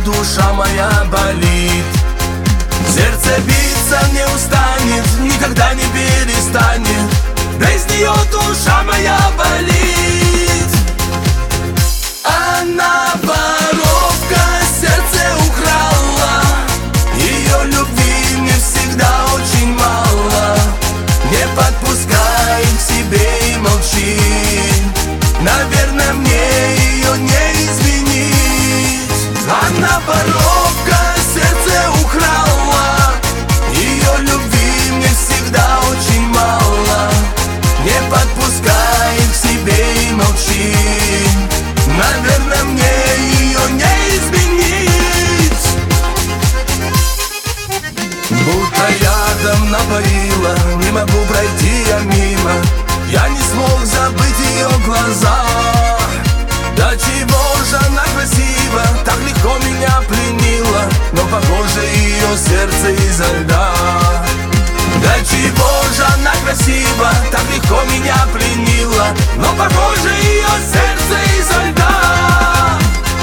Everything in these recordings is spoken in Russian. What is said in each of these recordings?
душа моя болит. Сердце биться не устанет, никогда не перестанет, без нее душа моя болит. Она воровка, сердце украла, ее любви мне всегда очень мало. Не подпускай к себе и молчи, наверное, мне ее не изменить. Она воровка, сердце украла, ее любви мне всегда очень мало. Не подпускай к себе и молчи, наверное, мне ее не изменить. Будто ядом напоила, не могу пройти я мимо. Я не смог забыть ее глаза. Да чего же она красива, так легко меня пленила, но похоже ее сердце изо льда. Да чего же она красива, так легко меня пленила, но похоже ее сердце изо льда.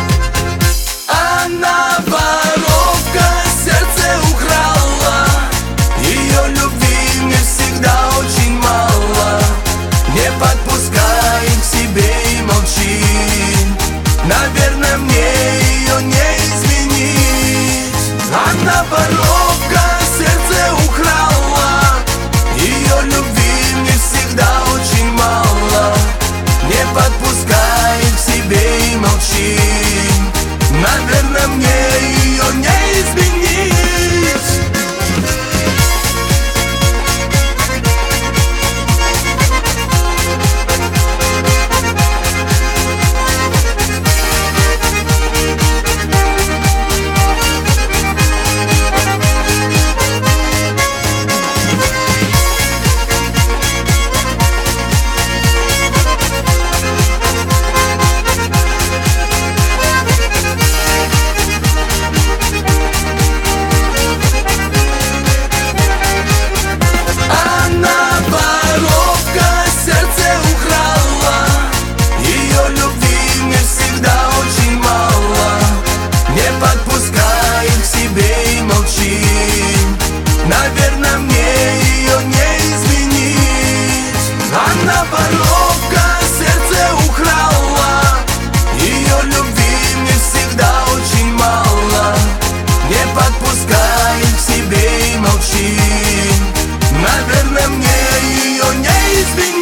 Она воровка, сердце украла, ее любви мне всегда очень мало. Не подпускай к себе и молчи, наверное, мне ее не изменить. Она воровка, сердце украла, ее любви мне всегда очень мало. Не подпускай к себе и молчи, наверное, мне ее не изменить. Наверное, мне ее не изменить. Она воровка, сердце украла, ее любви мне всегда очень мало. Не подпускай к себе и молчи, наверное, мне ее не изменить.